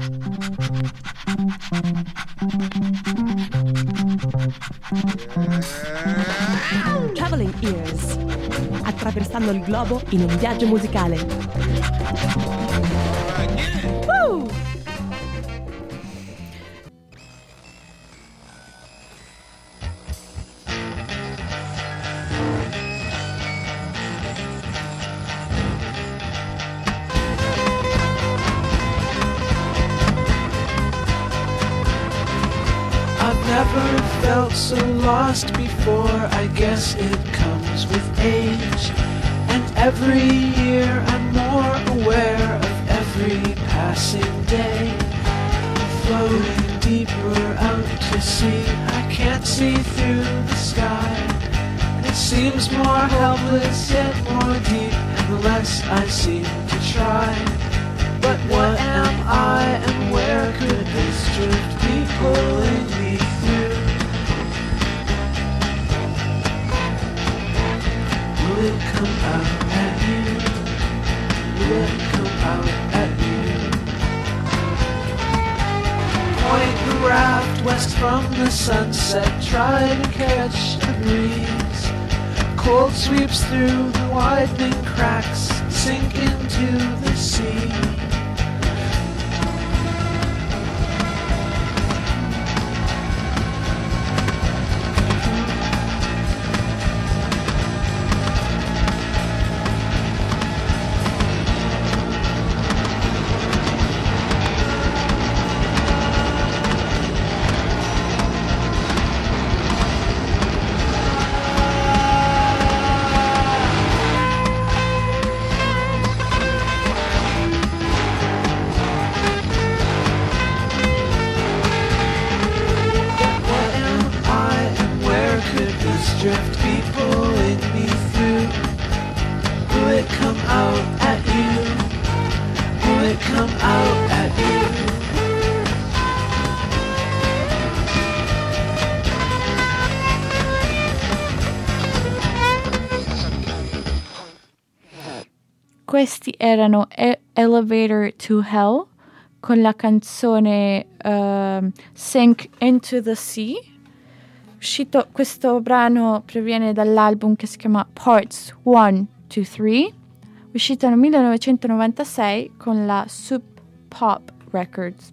Traveling Ears, attraversando il globo in un viaggio musicale. Woo! Never felt so lost before. I guess it comes with age. And every year I'm more aware of every passing day. Floating deeper out to sea, I can't see through the sky. And it seems more helpless yet more deep, and the less I seem to try. But what am I, and where could this drift be pulling me through? Will it come out at you? Will it come out at you? Point the raft west from the sunset, try to catch a breeze. Cold sweeps through the widening cracks, sink into the sea. Drift be pulling me through. Will it come out at you? Will it come out at you? Questi erano Elevator to Hell con la canzone Sink into the Sea. Questo brano proviene dall'album che si chiama Parts 1 to 3, uscito nel 1996 con la Sub Pop Records.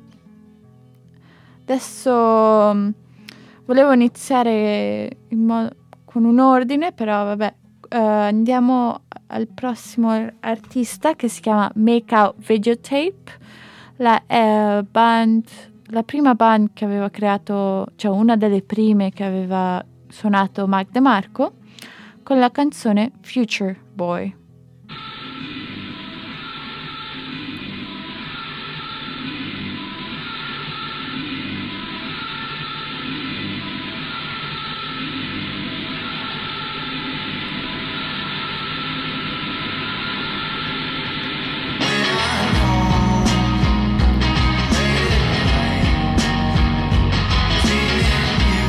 Adesso volevo iniziare con un ordine, però vabbè, andiamo al prossimo artista che si chiama Make Out Videotape, la prima band che aveva creato, cioè una delle prime che aveva suonato Mac DeMarco, con la canzone Future Boy.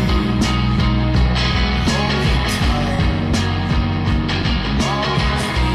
Hold me tight.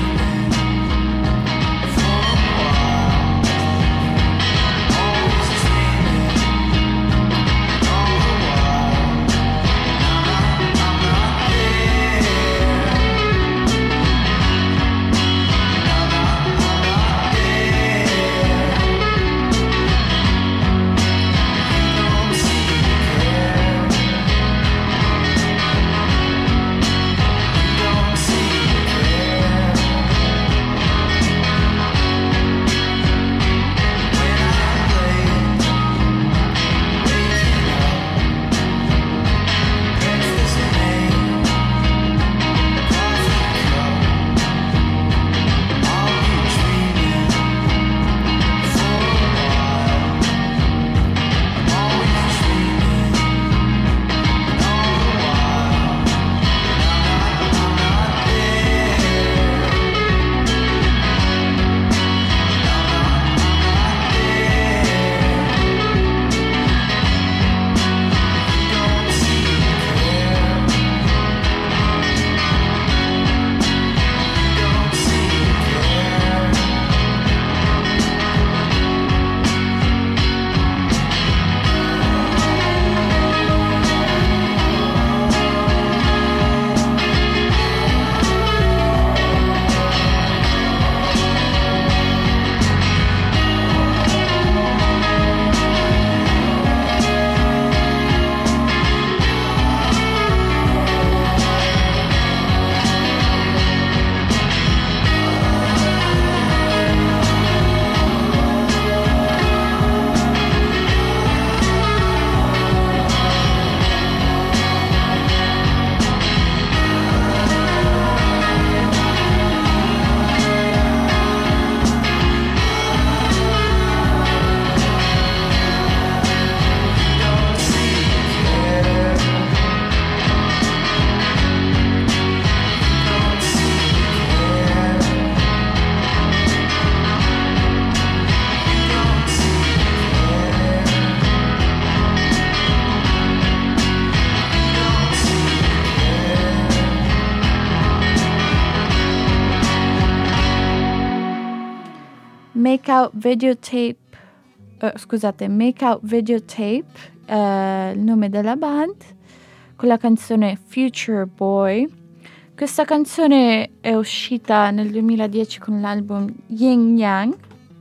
Make Out Videotape, Make Out Videotape, il nome della band, con la canzone Future Boy. Questa canzone è uscita nel 2010 con l'album Yin Yang.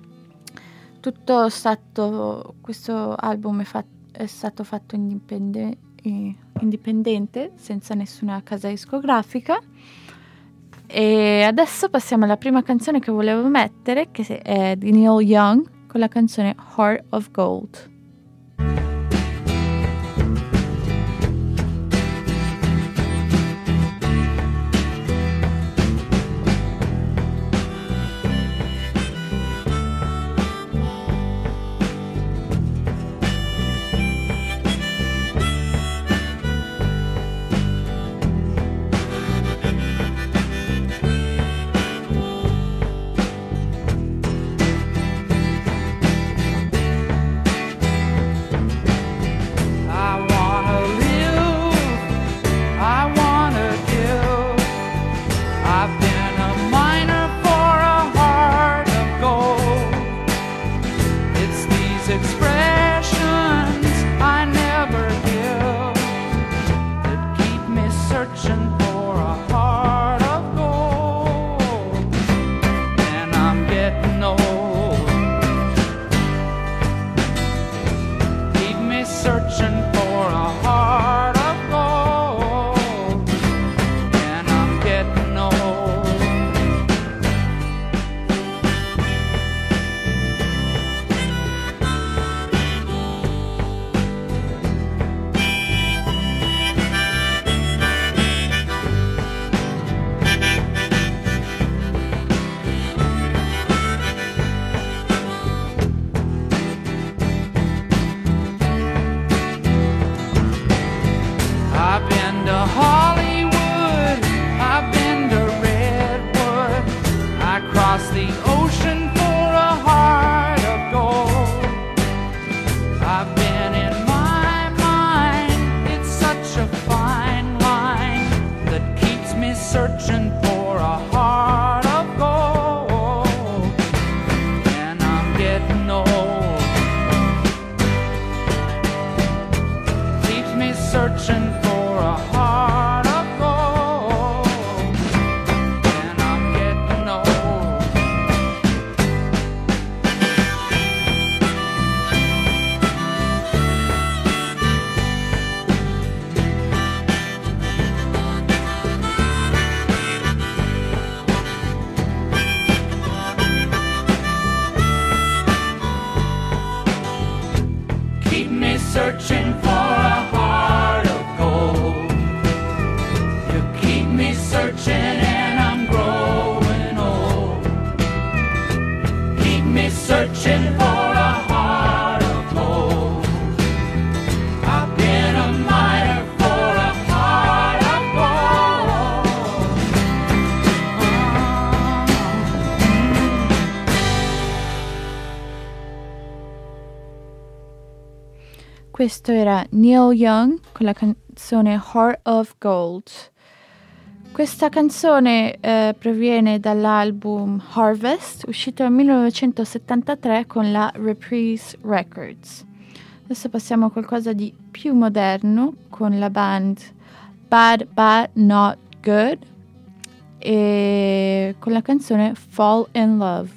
Questo album è stato fatto indipendente, senza nessuna casa discografica. E adesso passiamo alla prima canzone che volevo mettere, che è di Neil Young, con la canzone Heart of Gold. Searching for a heart of gold. You keep me searching and I'm growing old. Keep me searching for a heart of gold. I've been a miner for a heart of gold. Questo era Neil Young con la canzone Heart of Gold. Questa canzone proviene dall'album Harvest, uscito nel 1973 con la Reprise Records. Adesso passiamo a qualcosa di più moderno con la band Bad Bad Not Good e con la canzone Fall in Love.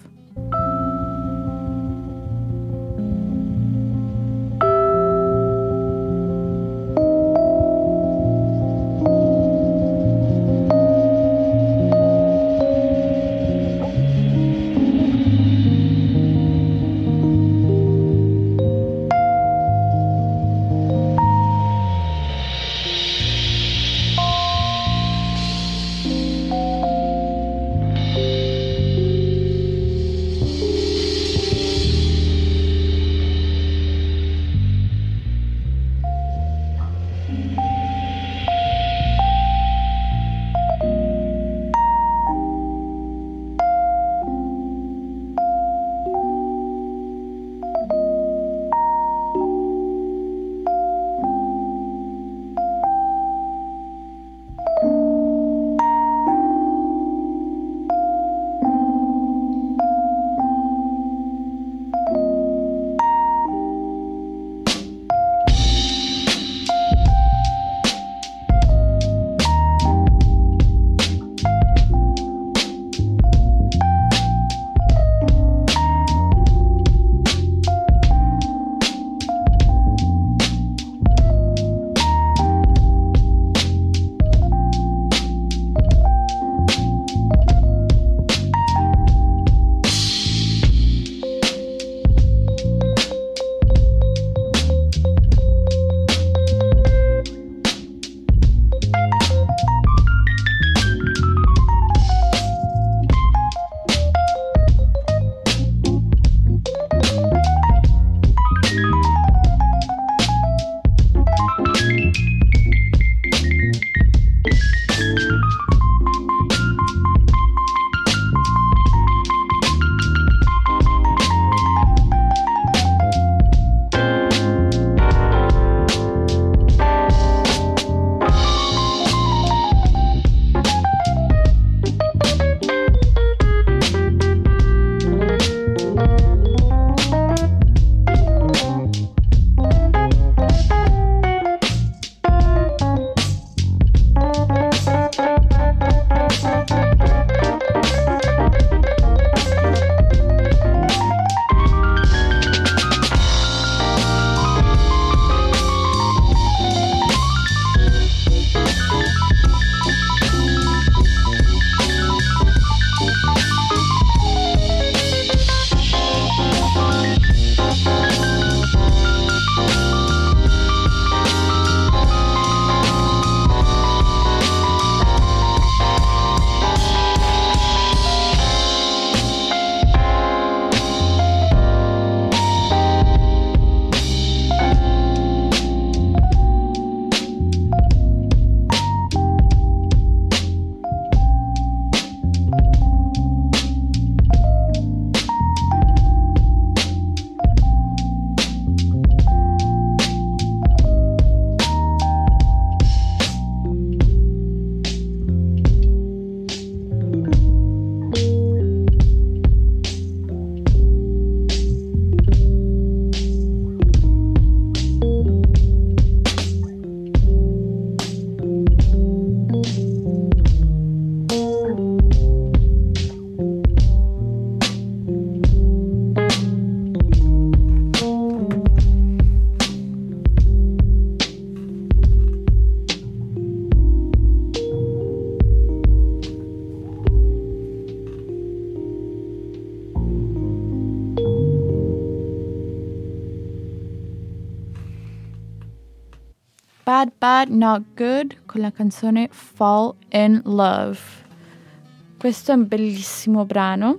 Bad Bad Not Good con la canzone Fall in Love. Questo è un bellissimo brano.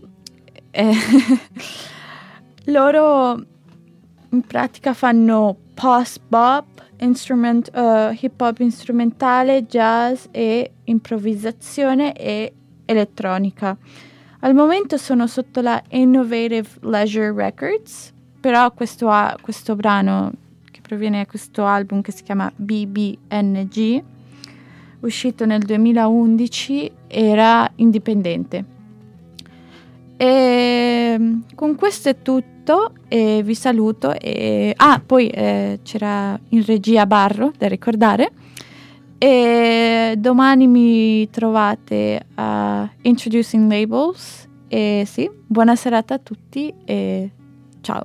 Loro in pratica fanno post-bop, hip hop strumentale, jazz e improvvisazione e elettronica. Al momento sono sotto la Innovative Leisure Records, però questo brano che proviene da questo album che si chiama BBNG, uscito nel 2011, era indipendente. E con questo è tutto e vi saluto. Poi c'era in regia Barro da ricordare, e domani mi trovate a Introducing Labels. E sì, buona serata a tutti e ciao.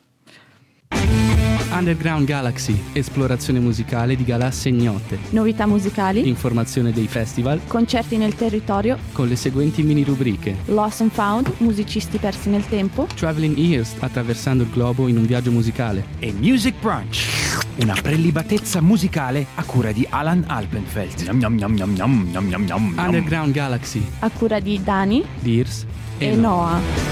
Underground Galaxy, esplorazione musicale di galassie ignote, Novità musicali, informazione dei festival, concerti nel territorio, con le seguenti mini rubriche: Lost and Found, musicisti persi nel tempo, Traveling Ears, attraversando il globo in un viaggio musicale, e Music Brunch, una prelibatezza musicale a cura di Alan Alpenfeld. Underground Galaxy, a cura di Dani Dears e Noah.